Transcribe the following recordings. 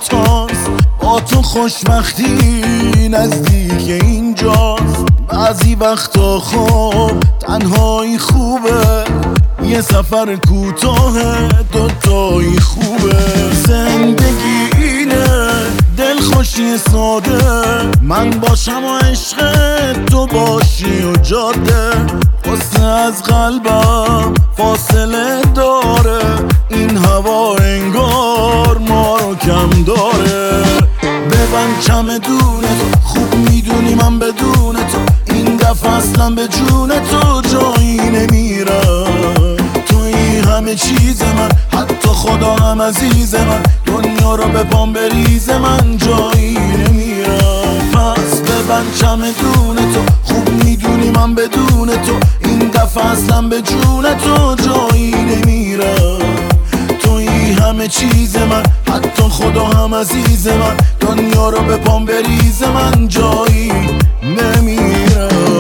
دوتاست، با تو خوشبختی نزدیک اینجاست. بعضی وقتا خب تنهایی خوبه، یه سفر کوتاه دوتایی خوبه. زندگی اینه دلخوشی ساده، من باشم و عشق تو باشی و جاده. حسن از قلبم فاصله داره، این هوا انگار ما رو کم داره. ببند چمدون تو، خوب میدونی من بدون تو این دفعه اصلا به جون تو جایی نمیرم. توی همه چیز من، حتی خدا هم عزیز من، دنیا رو به پام بریز من جایی نمیرم. پس ببند چمدون تو، خوب میدونی من بدون تو این دفعه اصلا به جون تو جایی نمیرم. توی همه چیز من، حتی خدا هم عزیز من، دنیا رو به پام بریز من جایی نمیرم.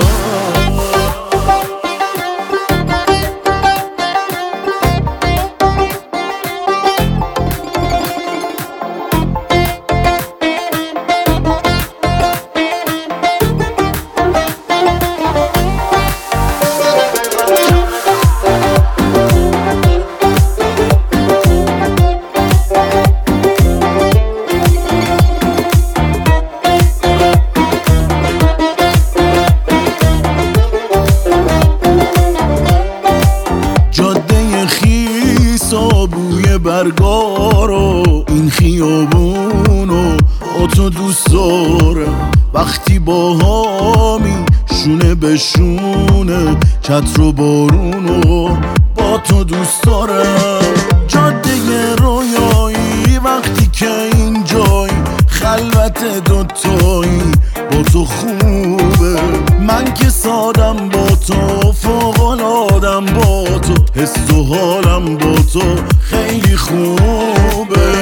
بوی برگارو این خیابونو با تو دوست دارم. وقتی با هامی شونه به شونه، چتر و بارونو با تو دوست دارم. جاده رویایی وقتی که اینجایی، خلوت دوتایی با تو خوبه. من که سادم با تو، فوق‌العاده‌ام با تو، حس و حالم با تو خیلی خوبه.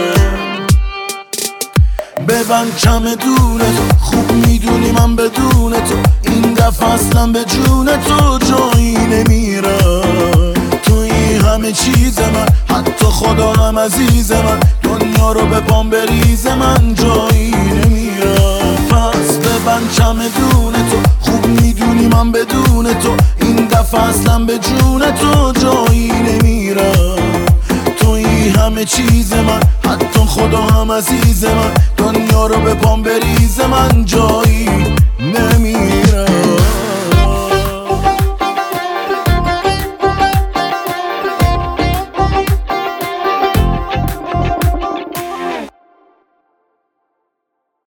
ببند چمدون تو، خوب میدونی من بدون تو این دفعه اصلا به جون تو جایی نمیرم. توی همه چیز من، حتی خدا هم عزیز من، دنیا رو به پام بریز من جایی نمیرم. پس ببند چمدون تو، خوب میدونی من بدون تو این دفعه اصلا به جون تو جایی نمیرم. توی همه چیز من، حتی خدا هم عزیز من، دنیا رو به پام بریز من جایی